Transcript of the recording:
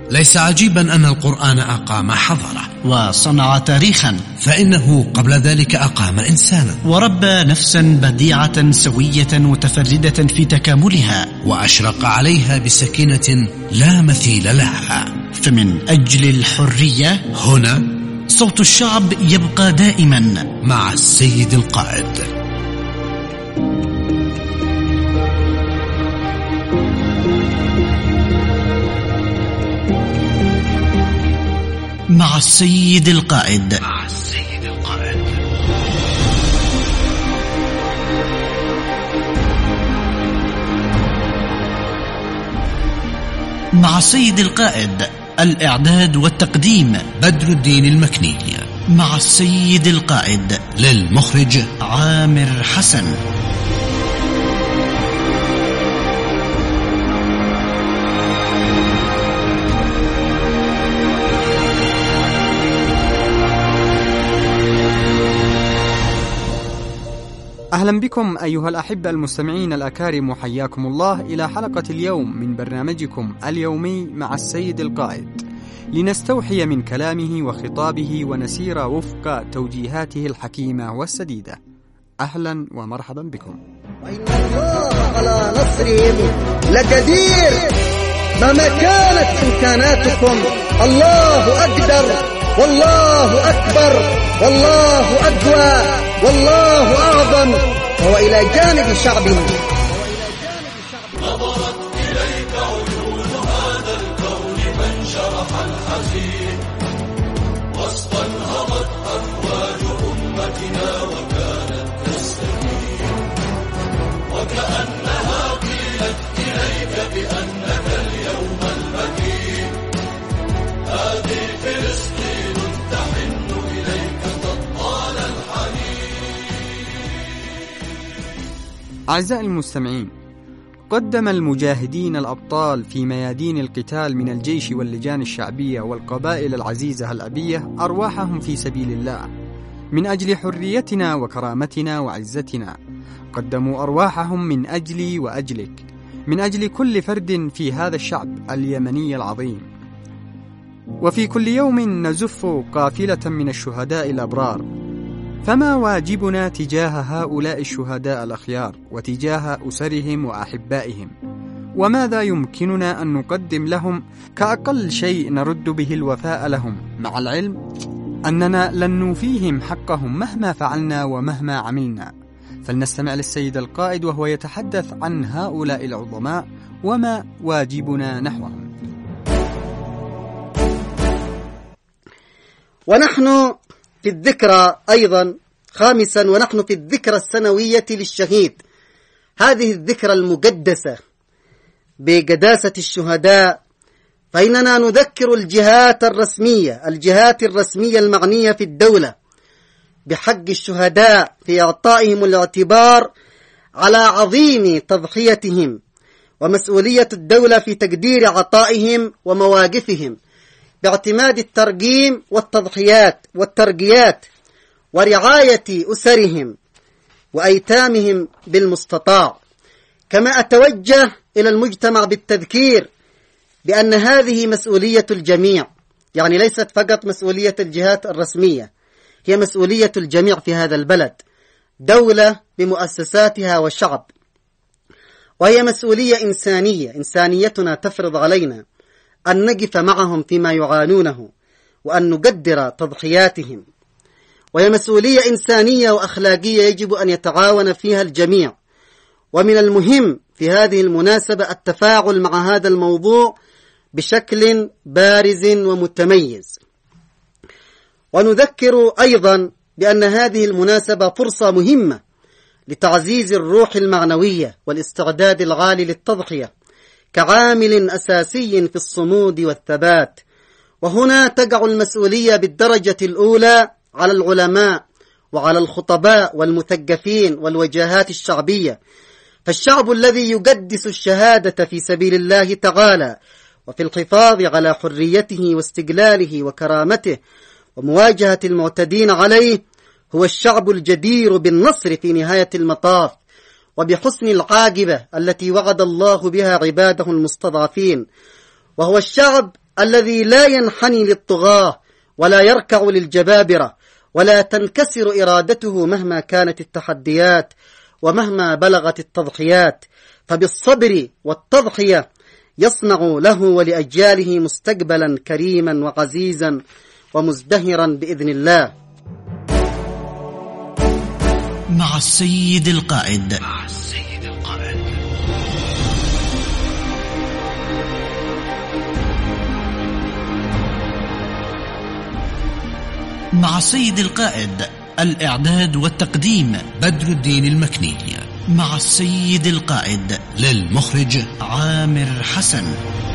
ليس عجيبا أن القرآن أقام حضارة وصنع تاريخا، فإنه قبل ذلك أقام إنسانا وربى نفسا بديعة سوية متفردة في تكاملها، وأشرق عليها بسكينة لا مثيل لها. فمن أجل الحرية هنا صوت الشعب يبقى دائما مع السيد القائد. مع السيد القائد. مع السيد القائد. مع السيد القائد. الإعداد والتقديم بدر الدين المكني. مع السيد القائد. للمخرج عامر حسن. أهلا بكم أيها الأحبة المستمعين الأكارم، وحياكم الله إلى حلقة اليوم من برنامجكم اليومي مع السيد القائد، لنستوحي من كلامه وخطابه ونسير وفق توجيهاته الحكيمة والسديدة. أهلا ومرحبا بكم. وإن الله على نصرهم لقدير، مهما كانت إمكاناتكم الله أقدر، والله أكبر، والله أقوى، والله أعظم، وهو إلى جانب شعبه. نظرت إليك عيون هذا الكون فانشرح الحزين، واستنهضت أفواج أمتنا وكانت تستكين، وكأنها قيلت إليك بأنك اليوم المكين. هذه فلسطين تحن إليك تطال الحنين. أعزائي المستمعين، قدم المجاهدين الأبطال في ميادين القتال من الجيش واللجان الشعبية والقبائل العزيزة الأبية أرواحهم في سبيل الله من أجل حريتنا وكرامتنا وعزتنا. قدموا أرواحهم من أجلي وأجلك، من أجل كل فرد في هذا الشعب اليمني العظيم. وفي كل يوم نزف قافلة من الشهداء الأبرار، فما واجبنا تجاه هؤلاء الشهداء الأخيار وتجاه أسرهم وأحبائهم؟ وماذا يمكننا أن نقدم لهم كأقل شيء نرد به الوفاء لهم، مع العلم أننا لن نوفيهم حقهم مهما فعلنا ومهما عملنا؟ فلنستمع للسيد القائد وهو يتحدث عن هؤلاء العظماء وما واجبنا نحوهم. ونحن في الذكرى أيضا خامسا، ونحن في الذكرى السنوية للشهيد، هذه الذكرى المقدسة بقداسة الشهداء، فإننا نذكر الجهات الرسمية المعنية في الدولة بحق الشهداء في إعطائهم الاعتبار على عظيم تضحيتهم، ومسؤولية الدولة في تقدير عطائهم ومواقفهم باعتماد الترقيم والتضحيات والترقيات ورعاية أسرهم وأيتامهم بالمستطاع. كما أتوجه إلى المجتمع بالتذكير بأن هذه مسؤولية الجميع، يعني ليست فقط مسؤولية الجهات الرسمية، هي مسؤولية الجميع في هذا البلد، دولة بمؤسساتها وشعب، وهي مسؤولية إنسانيتنا تفرض علينا أن نقف معهم فيما يعانونه وأن نقدر تضحياتهم، وهي مسؤولية إنسانية وأخلاقية يجب أن يتعاون فيها الجميع. ومن المهم في هذه المناسبة التفاعل مع هذا الموضوع بشكل بارز ومتميز. ونذكر أيضا بأن هذه المناسبة فرصة مهمة لتعزيز الروح المعنوية والاستعداد العالي للتضحية كعامل أساسي في الصمود والثبات. وهنا تقع المسؤولية بالدرجة الأولى على العلماء وعلى الخطباء والمثقفين والوجهات الشعبية، فالشعب الذي يقدس الشهادة في سبيل الله تعالى وفي الحفاظ على حريته واستقلاله وكرامته ومواجهة المعتدين عليه هو الشعب الجدير بالنصر في نهاية المطاف وبحسن العاقبة التي وعد الله بها عباده المستضعفين، وهو الشعب الذي لا ينحني للطغاة ولا يركع للجبابرة ولا تنكسر إرادته مهما كانت التحديات ومهما بلغت التضحيات، فبالصبر والتضحية يصنع له ولأجياله مستقبلا كريما وعزيزا ومزدهرا بإذن الله. مع السيد القائد. مع السيد القائد، الإعداد والتقديم بدر الدين المكني. مع السيد القائد، للمخرج عامر حسن.